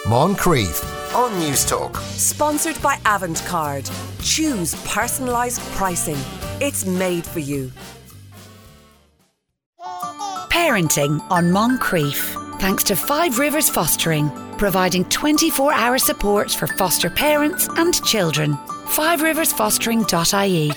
Moncrief on News Talk. Sponsored by Avantcard. Choose personalised pricing. It's made for you. Parenting on Moncrief. Thanks to Five Rivers Fostering, providing 24-hour support for foster parents and children. FiveRiversFostering.ie.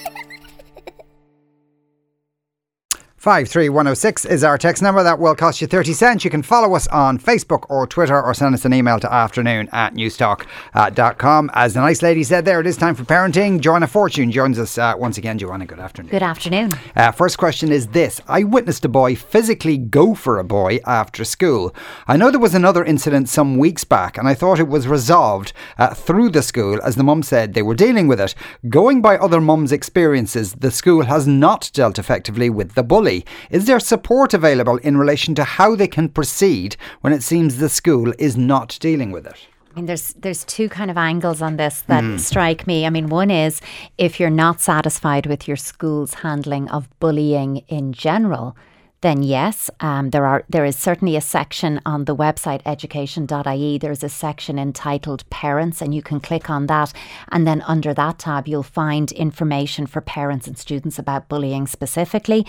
53106 is our text number. That will cost you 30 cents. You can follow us on Facebook or Twitter, or send us an email to afternoon@newstalk.com. As the nice lady said there, it is time for parenting. Joanna Fortune joins us once again. Joanna, good afternoon. Good afternoon. First question is this. I witnessed a boy physically go for a boy after school. I know there was another incident some weeks back, and I thought it was resolved through the school, as the mum said they were dealing with it. Going by other mums' experiences, the school has not dealt effectively with the bully. Is there support available in relation to how they can proceed when it seems the school is not dealing with it? I mean, there's two kind of angles on this that strike me. I mean, one is if you're not satisfied with your school's handling of bullying in general, then yes, there is certainly a section on the website education.ie. There's a section entitled Parents, and you can click on that, and then under that tab you'll find information for parents and students about bullying specifically.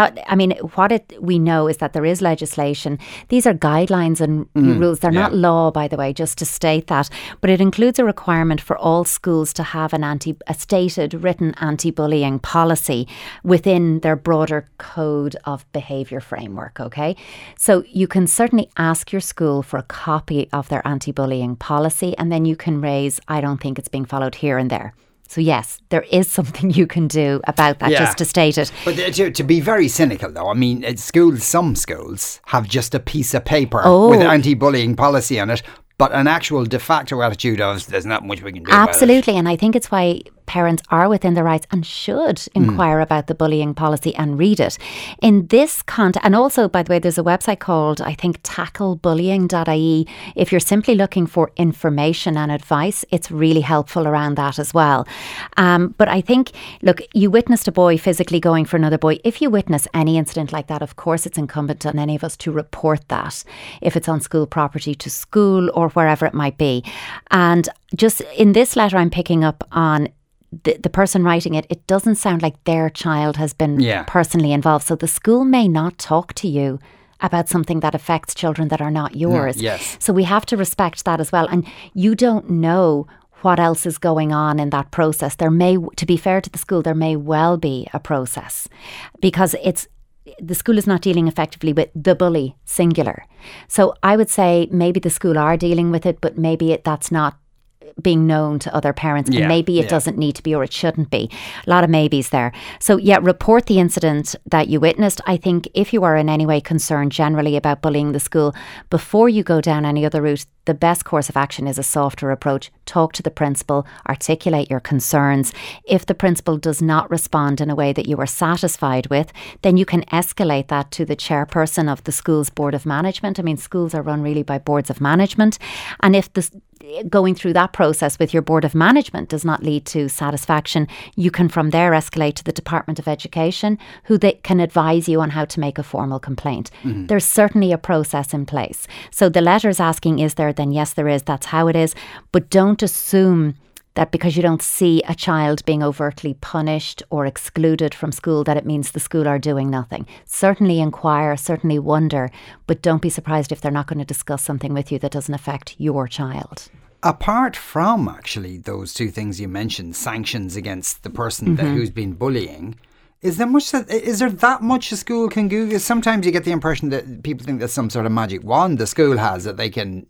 We know is that there is legislation. These are guidelines and rules. They're not law, by the way, just to state that. But it includes a requirement for all schools to have a stated written anti-bullying policy within their broader code of behaviour framework, okay? So you can certainly ask your school for a copy of their anti-bullying policy, and then you can raise, I don't think it's being followed here and there. So yes, there is something you can do about that, just to state it. But to be very cynical though, I mean, some schools have just a piece of paper with anti-bullying policy on it, but an actual de facto attitude of there's not much we can do about it. Absolutely, and I think it's why parents are within their rights and should inquire about the bullying policy and read it. In this context, and also, by the way, there's a website called, I think, tacklebullying.ie. If you're simply looking for information and advice, it's really helpful around that as well. But I think, look, you witnessed a boy physically going for another boy. If you witness any incident like that, of course, it's incumbent on any of us to report that, if it's on school property, to school or wherever it might be. And just in this letter, I'm picking up on the person writing it, it doesn't sound like their child has been personally involved. So the school may not talk to you about something that affects children that are not yours. So we have to respect that as well. And you don't know what else is going on in that process. There may, to be fair to the school, there may well be a process, because the school is not dealing effectively with the bully, singular. So I would say maybe the school are dealing with it, but maybe that's not being known to other parents, and maybe it doesn't need to be, or it shouldn't be. A lot of maybes there. So report the incident that you witnessed. I think if you are in any way concerned generally about bullying the school, before you go down any other route, the best course of action is a softer approach. Talk to the principal, articulate your concerns. If the principal does not respond in a way that you are satisfied with, then you can escalate that to the chairperson of the school's board of management. I mean, schools are run really by boards of management. And if going through that process with your board of management does not lead to satisfaction, you can from there escalate to the Department of Education, who they can advise you on how to make a formal complaint. There's certainly a process in place. So the letter's asking, is there? Then yes, there is. That's how it is. But don't assume that because you don't see a child being overtly punished or excluded from school, that it means the school are doing nothing. Certainly inquire, certainly wonder, but don't be surprised if they're not going to discuss something with you that doesn't affect your child. Apart from actually those two things you mentioned, sanctions against the person who's been bullying, is there that much a school can do? Because sometimes you get the impression that people think there's some sort of magic wand the school has that they can,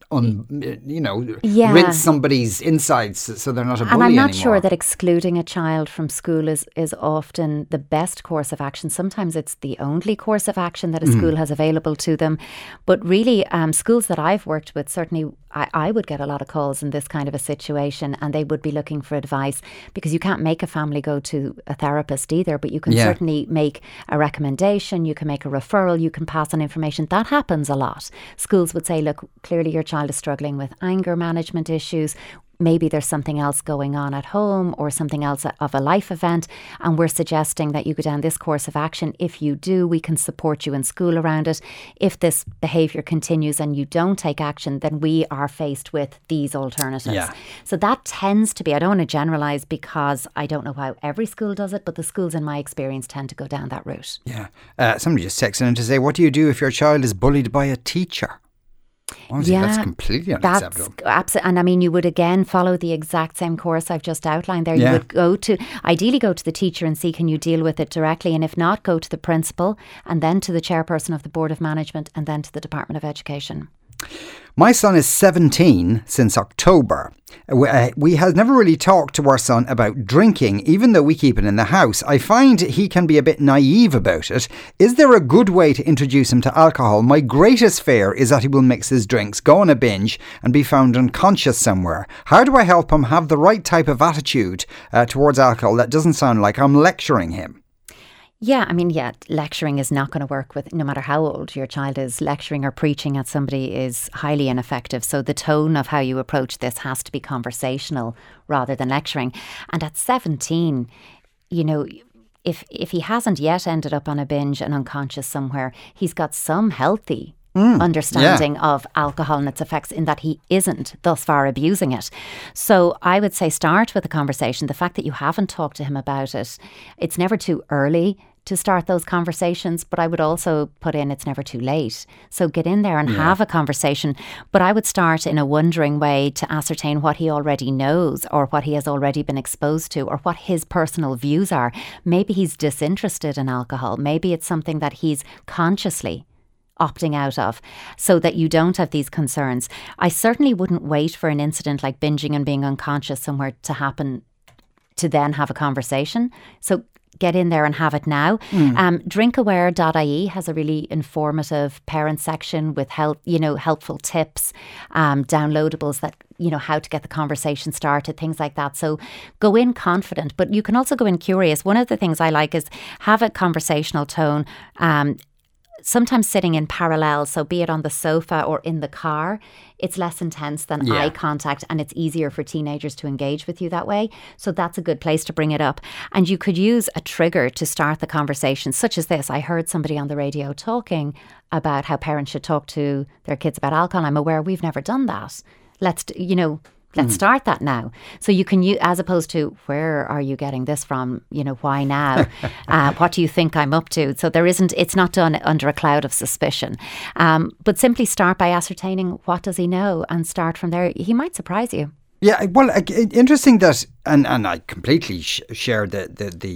rinse somebody's insides so they're not a bully anymore. And I'm not sure that excluding a child from school is often the best course of action. Sometimes it's the only course of action that a school has available to them. But really, schools that I've worked with, certainly I would get a lot of calls in this kind of a situation, and they would be looking for advice, because you can't make a family go to a therapist either, but you can certainly make a recommendation, you can make a referral, you can pass on information. That happens a lot. Schools would say, look, clearly your child is struggling with anger management issues. maybe there's something else going on at home or something else of a life event, and we're suggesting that you go down this course of action. If you do, we can support you in school around it. If this behaviour continues and you don't take action, then we are faced with these alternatives. Yeah. So that tends to be, I don't want to generalise because I don't know how every school does it, but the schools in my experience tend to go down that route. Yeah. Somebody just texted in to say, what do you do if your child is bullied by a teacher? Honestly, that's completely unacceptable. And I mean, you would again follow the exact same course I've just outlined there. You would ideally go to the teacher and see, can you deal with it directly? And if not, go to the principal and then to the chairperson of the Board of Management and then to the Department of Education. My son is 17 since October. We have never really talked to our son about drinking, even though we keep it in the house. I find he can be a bit naive about it. Is there a good way to introduce him to alcohol? My greatest fear is that he will mix his drinks, go on a binge and be found unconscious somewhere. How do I help him have the right type of attitude towards alcohol that doesn't sound like I'm lecturing him? Yeah, I mean, lecturing is not going to work with, no matter how old your child is. Lecturing or preaching at somebody is highly ineffective. So the tone of how you approach this has to be conversational rather than lecturing. And at 17, you know, if he hasn't yet ended up on a binge and unconscious somewhere, he's got some healthy understanding of alcohol and its effects, in that he isn't thus far abusing it. So I would say start with a conversation. The fact that you haven't talked to him about it, it's never too early to start those conversations, but I would also put in it's never too late. So get in there and have a conversation. But I would start in a wondering way to ascertain what he already knows or what he has already been exposed to or what his personal views are. Maybe he's disinterested in alcohol. Maybe it's something that he's consciously opting out of, so that you don't have these concerns. I certainly wouldn't wait for an incident like binging and being unconscious somewhere to happen to then have a conversation. So get in there and have it now. Drinkaware.ie has a really informative parent section with helpful tips, downloadables that, you know, how to get the conversation started, things like that. So go in confident, but you can also go in curious. One of the things I like is have a conversational tone, sometimes sitting in parallel, so be it on the sofa or in the car, it's less intense than eye contact, and it's easier for teenagers to engage with you that way. So that's a good place to bring it up. And you could use a trigger to start the conversation, such as this. I heard somebody on the radio talking about how parents should talk to their kids about alcohol. I'm aware we've never done that. Let's start that now. So you can use, as opposed to, where are you getting this from? You know, why now? What do you think I'm up to? So it's not done under a cloud of suspicion. But simply start by ascertaining what does he know and start from there. He might surprise you. Yeah, well, interesting that, and I completely share the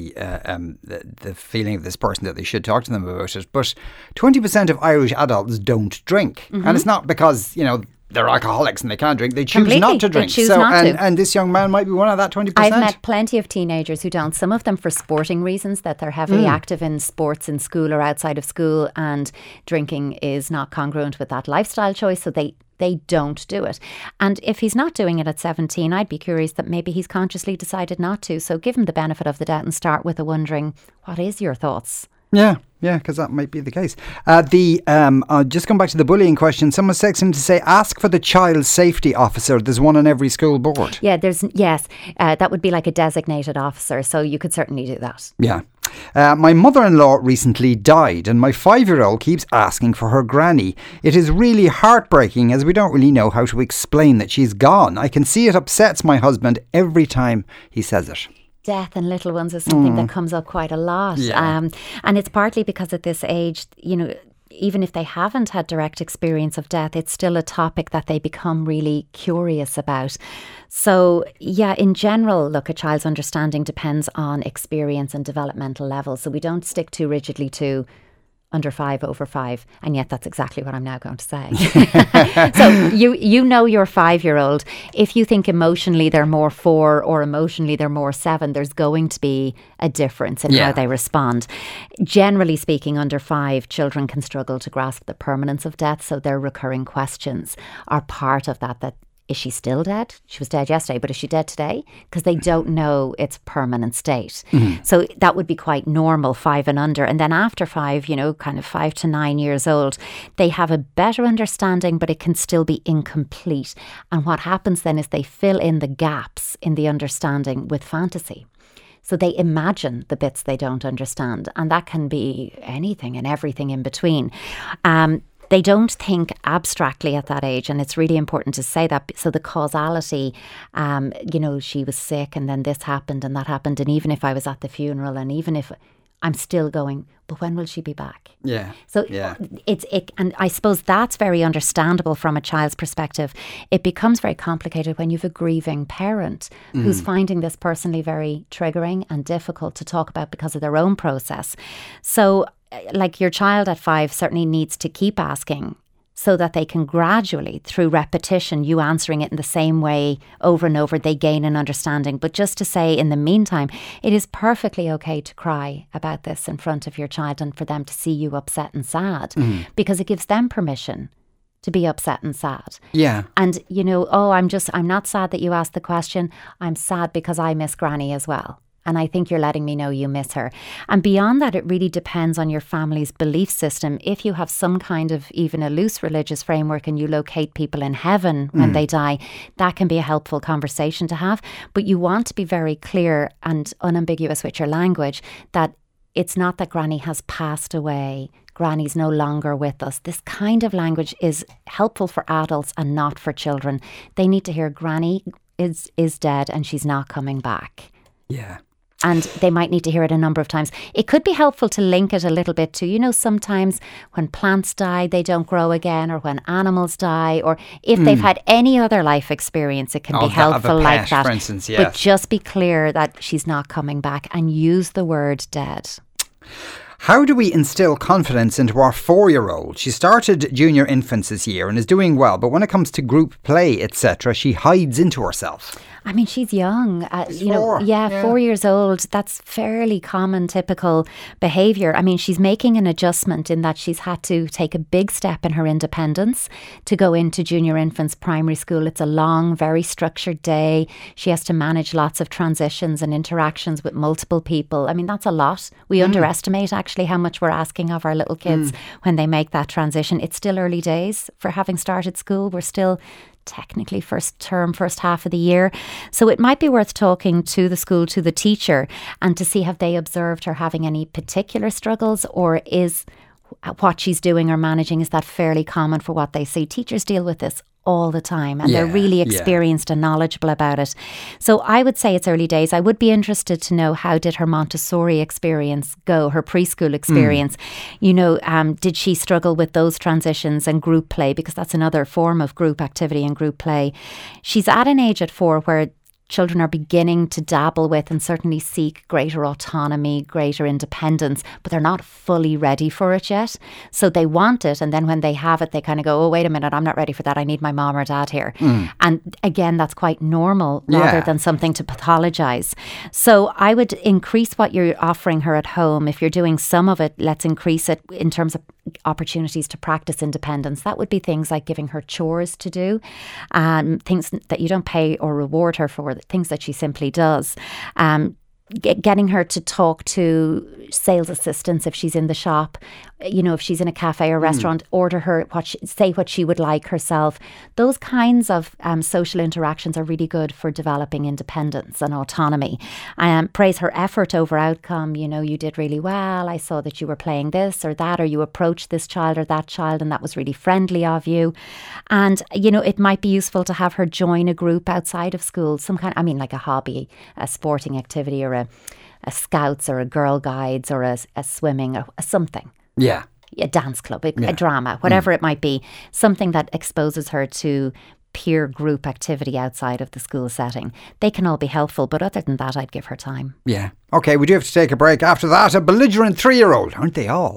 feeling of this person that they should talk to them about it. But 20% of Irish adults don't drink, and it's not because, you know, they're alcoholics and they can't drink. They choose not to drink. And this young man might be one of that 20%. I've met plenty of teenagers who don't. Some of them for sporting reasons, that they're heavily active in sports in school or outside of school, and drinking is not congruent with that lifestyle choice. So they don't do it. And if he's not doing it at 17, I'd be curious that maybe he's consciously decided not to. So give him the benefit of the doubt and start with a wondering, what is your thoughts? Yeah, because that might be the case. Just come back to the bullying question. Someone texted to say, ask for the child safety officer. There's one on every school board. Yeah, that would be like a designated officer. So you could certainly do that. Yeah. My mother-in-law recently died and my 5-year-old keeps asking for her granny. It is really heartbreaking as we don't really know how to explain that she's gone. I can see it upsets my husband every time he says it. Death and little ones is something that comes up quite a lot. Yeah. And it's partly because at this age, you know, even if they haven't had direct experience of death, it's still a topic that they become really curious about. So, yeah, in general, look, a child's understanding depends on experience and developmental levels. So we don't stick too rigidly to under 5, over 5. And yet that's exactly what I'm now going to say. So you know your 5-year-old. If you think emotionally they're more 4 or emotionally they're more 7, there's going to be a difference in how they respond. Generally speaking, under 5, children can struggle to grasp the permanence of death. So their recurring questions are part of that is she still dead? She was dead yesterday, but is she dead today? Because they don't know its permanent state. So that would be quite normal, 5 and under. And then after 5, kind of 5 to 9 years old, they have a better understanding, but it can still be incomplete. And what happens then is they fill in the gaps in the understanding with fantasy. So they imagine the bits they don't understand. And that can be anything and everything in between. They don't think abstractly at that age, and it's really important to say that. So the causality, she was sick and then this happened and that happened, and even if I was at the funeral and even if I'm still going, but when will she be back? Yeah. So and I suppose that's very understandable from a child's perspective. It becomes very complicated when you've a grieving parent who's finding this personally very triggering and difficult to talk about because of their own process. So like your child at 5 certainly needs to keep asking so that they can gradually, through repetition, you answering it in the same way over and over, they gain an understanding. But just to say, in the meantime, it is perfectly okay to cry about this in front of your child and for them to see you upset and sad because it gives them permission to be upset and sad. Yeah. And, I'm not sad that you asked the question. I'm sad because I miss Granny as well. And I think you're letting me know you miss her. And beyond that, it really depends on your family's belief system. If you have some kind of even a loose religious framework and you locate people in heaven when they die, that can be a helpful conversation to have. But you want to be very clear and unambiguous with your language that it's not that Granny has passed away. Granny's no longer with us. This kind of language is helpful for adults and not for children. They need to hear Granny is dead and she's not coming back. Yeah. And they might need to hear it a number of times. It could be helpful to link it a little bit to, sometimes when plants die, they don't grow again, or when animals die, or if they've had any other life experience, it can be helpful like that. For instance, yes. But just be clear that she's not coming back and use the word dead. How do we instill confidence into our 4-year-old? She started junior infants this year and is doing well, but when it comes to group play, etc., she hides into herself. I mean, she's young, 4. 4 years old. That's fairly common, typical behaviour. I mean, she's making an adjustment in that she's had to take a big step in her independence to go into junior infants primary school. It's a long, very structured day. She has to manage lots of transitions and interactions with multiple people. I mean, that's a lot. We underestimate actually how much we're asking of our little kids when they make that transition. It's still early days for having started school. We're still technically first term, first half of the year. So it might be worth talking to the school, to the teacher, and to see have they observed her having any particular struggles, or is what she's doing or managing, is that fairly common for what they see? Teachers deal with this all the time and they're really experienced and knowledgeable about it. So I would say it's early days. I would be interested to know, how did her Montessori experience go, her preschool experience? Did she struggle with those transitions and group play? Because that's another form of group activity and group play. She's at an age at 4 where children are beginning to dabble with and certainly seek greater autonomy, greater independence, but they're not fully ready for it yet. So they want it, and then when they have it, they kind of go, oh, wait a minute, I'm not ready for that. I need my mom or dad here. And again, that's quite normal rather than something to pathologise. So I would increase what you're offering her at home. If you're doing some of it, let's increase it in terms of opportunities to practice independence. That would be things like giving her chores to do, things that you don't pay or reward her for, things that she simply does. Getting her to talk to sales assistants if she's in the shop, if she's in a cafe or restaurant, order her say what she would like herself. Those kinds of social interactions are really good for developing independence and autonomy. Praise her effort over outcome. You did really well. I saw that you were playing this or that, or you approached this child or that child and that was really friendly of you. And, it might be useful to have her join a group outside of school, some kind, like a hobby, a sporting activity, or a Scouts or a Girl Guides or a swimming or something. Yeah. A dance club, a drama, whatever it might be. Something that exposes her to peer group activity outside of the school setting. They can all be helpful, but other than that, I'd give her time. Yeah. Okay, we do have to take a break. After that, a belligerent 3-year-old, aren't they all?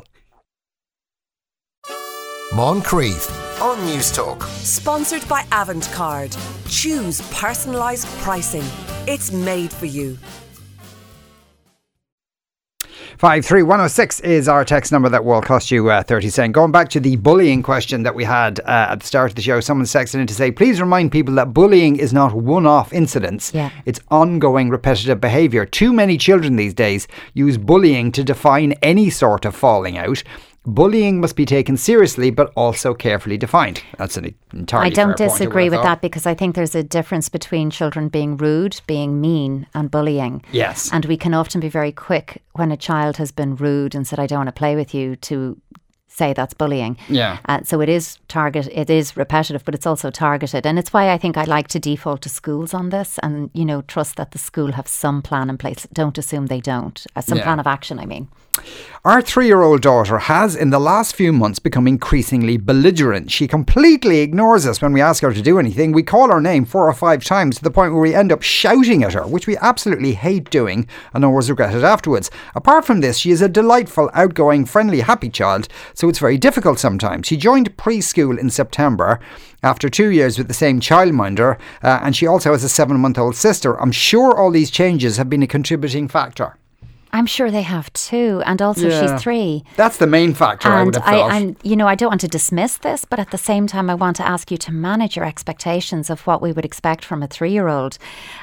Moncrief on News Talk. Sponsored by Avantcard. Choose personalised pricing. It's made for you. 53106 is our text number that will cost you 30 cents. Going back to the bullying question that we had at the start of the show, someone's texted in to say, please remind people that bullying is not one-off incidents. Yeah. It's ongoing repetitive behaviour. Too many children these days use bullying to define any sort of falling out. Bullying must be taken seriously, but also carefully defined. That's an entirely I don't fair point, disagree with thought. that, because I think there's a difference between children being rude, being mean, and bullying. Yes. And we can often be very quick when a child has been rude and said, I don't want to play with you, to say that's bullying. Yeah. So it is repetitive, but it's also targeted. And it's why I think I like to default to schools on this and, trust that the school have some plan in place. Don't assume they don't. Some plan of action, I mean. Our 3-year-old daughter has, in the last few months, become increasingly belligerent. She completely ignores us when we ask her to do anything. We call her name 4 or 5 times to the point where we end up shouting at her, which we absolutely hate doing and always regret it afterwards. Apart from this, she is a delightful, outgoing, friendly, happy child, so it's very difficult sometimes. She joined preschool in September after 2 years with the same childminder, and she also has a 7-month-old sister. I'm sure all these changes have been a contributing factor. I'm sure they have too. And also she's 3. That's the main factor, I would have thought. And I don't want to dismiss this, but at the same time, I want to ask you to manage your expectations of what we would expect from a 3-year-old.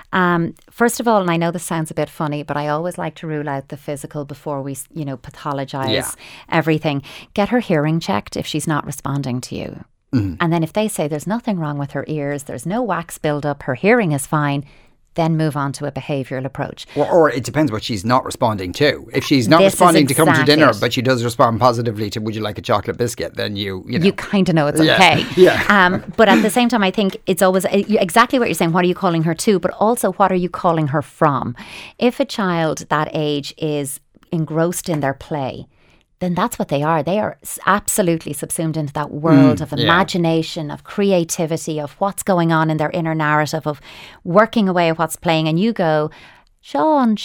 First of all, and I know this sounds a bit funny, but I always like to rule out the physical before we, pathologise everything. Get her hearing checked if she's not responding to you. And then if they say there's nothing wrong with her ears, there's no wax build-up, her hearing is fine, then move on to a behavioural approach. Or it depends what she's not responding to. If she's not responding to come to dinner, but she does respond positively to would you like a chocolate biscuit, then you kind of know it's okay. Yeah. But at the same time, I think it's always exactly what you're saying. What are you calling her to? But also, what are you calling her from? If a child that age is engrossed in their play, then that's what they are. They are absolutely subsumed into that world of imagination, of creativity, of what's going on in their inner narrative, of working away at what's playing. And you go, Sean,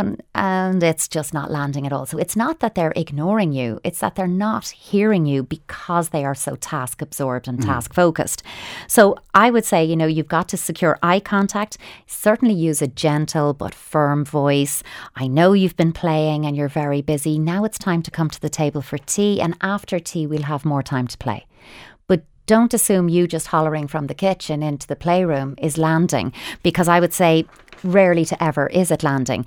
and it's just not landing at all. So it's not that they're ignoring you, it's that they're not hearing you because they are so task absorbed and task focused. So I would say, you've got to secure eye contact, certainly use a gentle but firm voice. I know you've been playing and you're very busy. Now it's time to come to the table for tea, and after tea we'll have more time to play. But don't assume you just hollering from the kitchen into the playroom is landing, because I would say rarely to ever is it landing.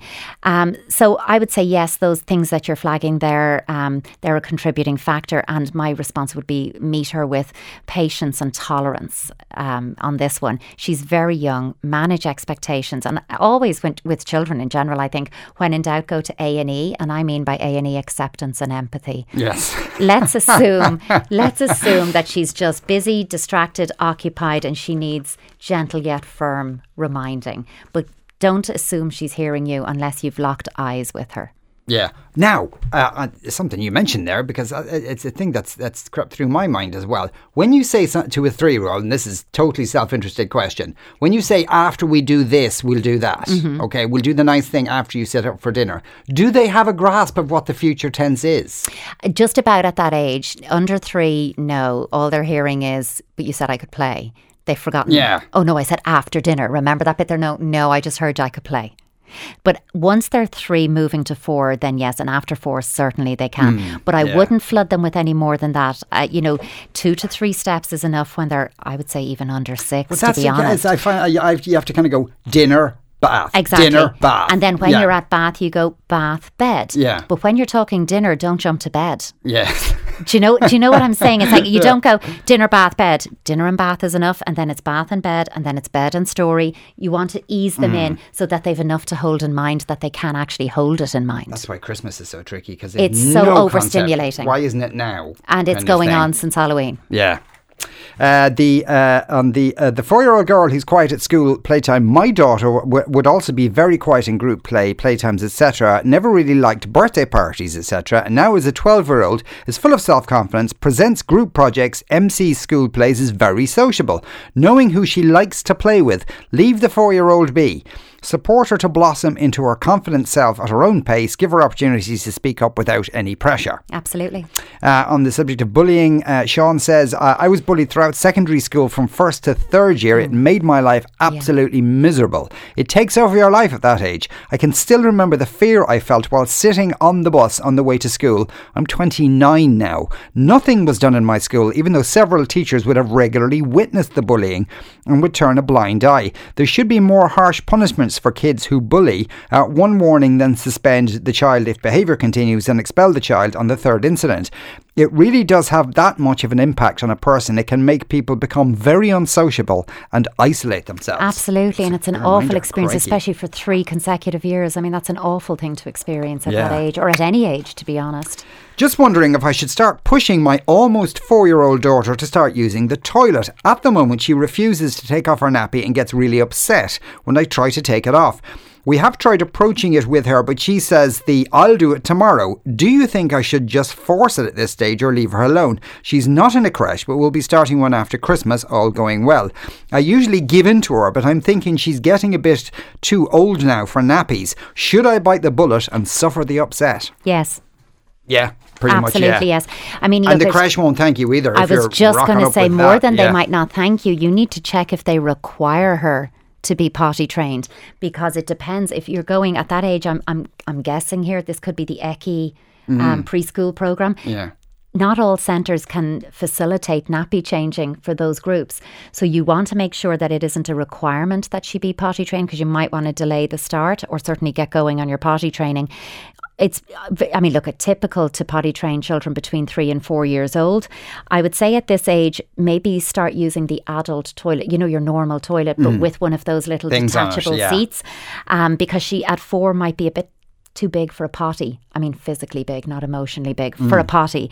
So I would say, yes, those things that you're flagging there, they're a contributing factor. And my response would be meet her with patience and tolerance on this one. She's very young, manage expectations. And always with children in general, I think, when in doubt, go to A&E. And I mean by A&E acceptance and empathy. Yes. Let's assume that she's just busy, distracted, occupied, and she needs gentle yet firm reminding. But don't assume she's hearing you unless you've locked eyes with her. Yeah. Now, something you mentioned there, because it's a thing that's crept through my mind as well. When you say to a 3-year-old, and this is totally self-interested question, when you say after we do this, we'll do that. Okay, we'll do the nice thing after you sit up for dinner. Do they have a grasp of what the future tense is? Just about at that age. Under 3, no. All they're hearing is, but you said I could play. They've forgotten. Yeah. Oh no, I said after dinner. Remember that bit there? No, I just heard I could play. But once they're 3 moving to 4, then yes, and after 4 certainly they can. But I wouldn't flood them with any more than that. 2 to 3 steps is enough when they're, I would say, even under 6, to be honest. I find you have to kind of go dinner, bath. Exactly. Dinner, bath. And then when you're at bath, you go bath, bed. Yeah. But when you're talking dinner, don't jump to bed. Yes. Do you know what I'm saying? It's like you don't go dinner, bath, bed. Dinner and bath is enough, and then it's bath and bed, and then it's bed and story. You want to ease them in so that they've enough to hold in mind that they can actually hold it in mind. That's why Christmas is so tricky, because it's so overstimulating. Why isn't it now? And it's going on since Halloween. Yeah. The 4-year-old girl who's quiet at school playtime, my daughter would also be very quiet in group playtimes, etc. Never really liked birthday parties, etc. And now as a 12-year-old is full of self-confidence, presents group projects, MCs school plays, is very sociable. Knowing who she likes to play with, leave the 4-year-old be. Support her to blossom into her confident self at her own pace. Give her opportunities to speak up without any pressure. Absolutely. On the subject of bullying, Sean says, I was bullied throughout secondary school from first to third year. It made my life absolutely miserable. It takes over your life at that age. I can still remember the fear I felt while sitting on the bus on the way to school. I'm 29 now. Nothing was done in my school, even though several teachers would have regularly witnessed the bullying and would turn a blind eye. There should be more harsh punishments for kids who bully. One warning, then suspend the child if behaviour continues and expel the child on the third incident. It really does have that much of an impact on a person. It can make people become very unsociable and isolate themselves. Absolutely, and it's an awful experience, especially for 3 consecutive years. I mean, that's an awful thing to experience at that age, or at any age, to be honest. Just wondering if I should start pushing my almost 4-year-old daughter to start using the toilet. At the moment, she refuses to take off her nappy and gets really upset when I try to take it off. We have tried approaching it with her, but she says I'll do it tomorrow. Do you think I should just force it at this stage or leave her alone? She's not in a creche, but we'll be starting one after Christmas, all going well. I usually give in to her, but I'm thinking she's getting a bit too old now for nappies. Should I bite the bullet and suffer the upset? Yes. Yeah, pretty Absolutely, much, yeah. Yes. I mean, and the creche won't thank you either. I was just going to say, more than they might not thank you, you need to check if they require her to be potty trained, because it depends. If you're going at that age, I'm guessing here, this could be the ECI preschool program. Yeah. Not all centres can facilitate nappy changing for those groups. So you want to make sure that it isn't a requirement that she be potty trained, because you might want to delay the start or certainly get going on your potty training. It's typical to potty train children between 3 and 4 years old. I would say at this age, maybe start using the adult toilet, your normal toilet, but with one of those little detachable seats. Because she at 4 might be a bit too big for a potty. I mean, physically big, not emotionally big, for a potty.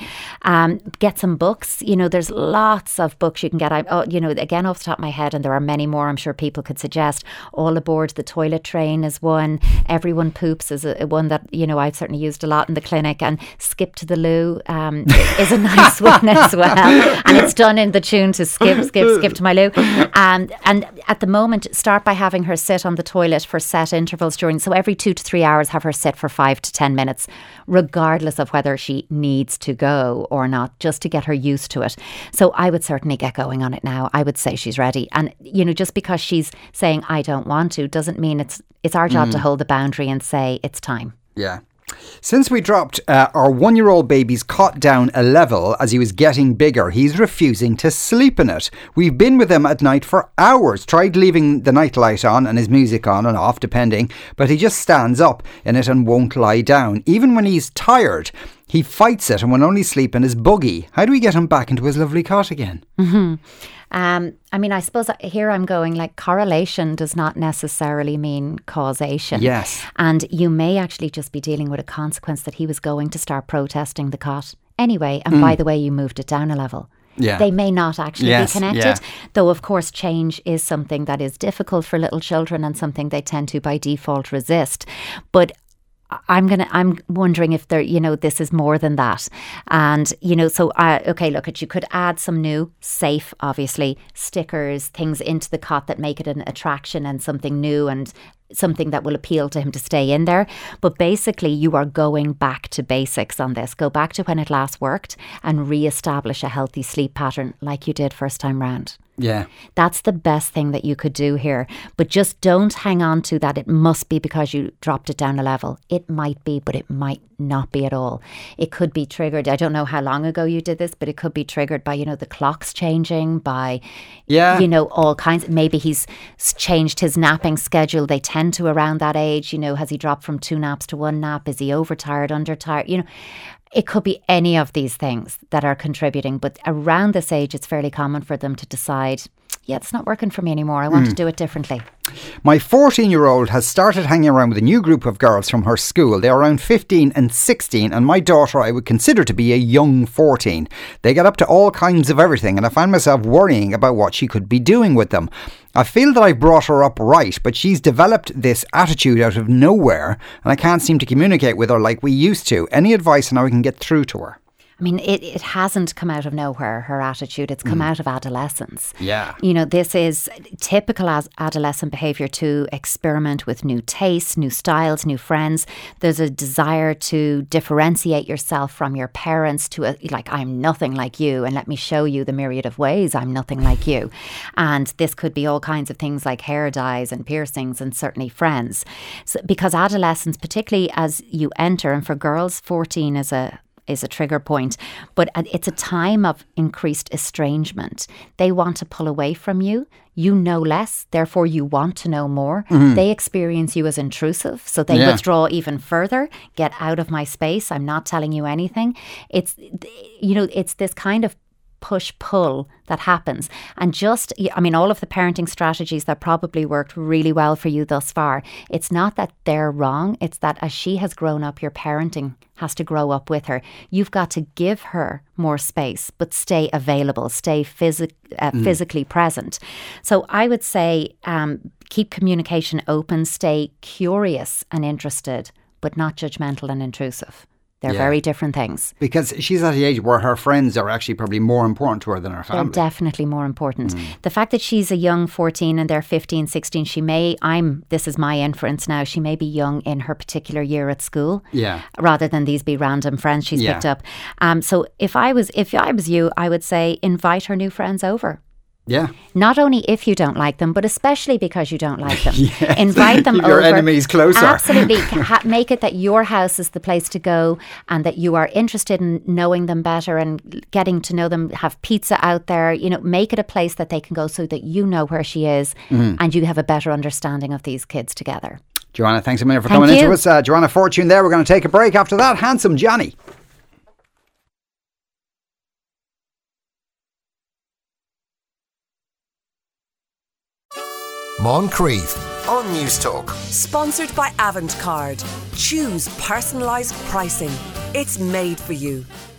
Get some books. There's lots of books you can get. Again, off the top of my head, and there are many more I'm sure people could suggest. All Aboard the Toilet Train is one. Everyone Poops is one that, I've certainly used a lot in the clinic. And Skip to the Loo is a nice one as well. And it's done in the tune to Skip to my loo. And at the moment, start by having her sit on the toilet for set intervals so every 2 to 3 hours, have her sit for 5 to 10 minutes, regardless of whether she needs to go or not, just to get her used to it. So I would certainly get going on it now. I would say she's ready. And, just because she's saying, I don't want to, doesn't mean it's our job to hold the boundary and say it's time. Yeah. Since we dropped our 1-year-old baby's cot down a level as he was getting bigger, he's refusing to sleep in it. We've been with him at night for hours, tried leaving the nightlight on and his music on and off, depending, but he just stands up in it and won't lie down. Even when he's tired, he fights it and will only sleep in his buggy. How do we get him back into his lovely cot again? I suppose here I'm going, correlation does not necessarily mean causation. Yes. And you may actually just be dealing with a consequence that he was going to start protesting the cot anyway. And by the way, you moved it down a level. Yeah. They may not actually be connected, though of course change is something that is difficult for little children and something they tend to by default resist. But I'm wondering if there, this is more than that. And, you could add some new, safe, obviously, stickers, things into the cot that make it an attraction and something new and something that will appeal to him to stay in there. But basically, you are going back to basics on this. Go back to when it last worked and re-establish a healthy sleep pattern like you did first time round. Yeah. That's the best thing that you could do here. But just don't hang on to that. It must be because you dropped it down a level. It might be, but it might not be at all. It could be triggered. I don't know how long ago you did this, but it could be triggered by, the clocks changing, by, all kinds. Maybe he's changed his napping schedule. They tend to around that age. Has he dropped from 2 naps to 1 nap? Is he overtired, undertired? It could be any of these things that are contributing, but around this age, it's fairly common for them to decide, it's not working for me anymore. I want to do it differently. My 14-year-old has started hanging around with a new group of girls from her school. They're around 15 and 16, and my daughter I would consider to be a young 14. They get up to all kinds of everything, and I find myself worrying about what she could be doing with them. I feel that I've brought her up right, but she's developed this attitude out of nowhere, and I can't seem to communicate with her like we used to. Any advice on how we can get through to her? I mean, it hasn't come out of nowhere, her attitude. It's come out of adolescence. Yeah. You know, this is typical as adolescent behaviour to experiment with new tastes, new styles, new friends. There's a desire to differentiate yourself from your parents like, I'm nothing like you, and let me show you the myriad of ways I'm nothing like you. And this could be all kinds of things like hair dyes and piercings and certainly friends. So, because adolescence, particularly as you enter, and for girls, 14 is a trigger point, but it's a time of increased estrangement. They want to pull away from you. You know less, therefore you want to know more. They experience you as intrusive, so they withdraw even further. Get out of my space. I'm not telling you anything. It's this kind of push-pull that happens. And all of the parenting strategies that probably worked really well for you thus far, it's not that they're wrong, it's that as she has grown up, your parenting has to grow up with her. You've got to give her more space, but stay available, stay physically present. So I would say keep communication open, stay curious and interested, but not judgmental and intrusive. They're very different things. Because she's at the age where her friends are actually probably more important to her than her family. They're definitely more important. The fact that she's a young 14 and they're 15, 16, this is my inference now, she may be young in her particular year at school. Yeah. Rather than these be random friends she's picked up. So if I was you, I would say invite her new friends over. Yeah. Not only if you don't like them, but especially because you don't like them. Yes. Invite them over. Your enemies closer. Absolutely. Make it that your house is the place to go and that you are interested in knowing them better and getting to know them. Have pizza out there. You know, make it a place that they can go so that you know where she is and you have a better understanding of these kids together. Joanna, thanks a minute for coming into us. Joanna Fortune there. We're going to take a break. After that, Handsome Johnny. Moncrief on News Talk. Sponsored by Avantcard. Choose personalised pricing. It's made for you.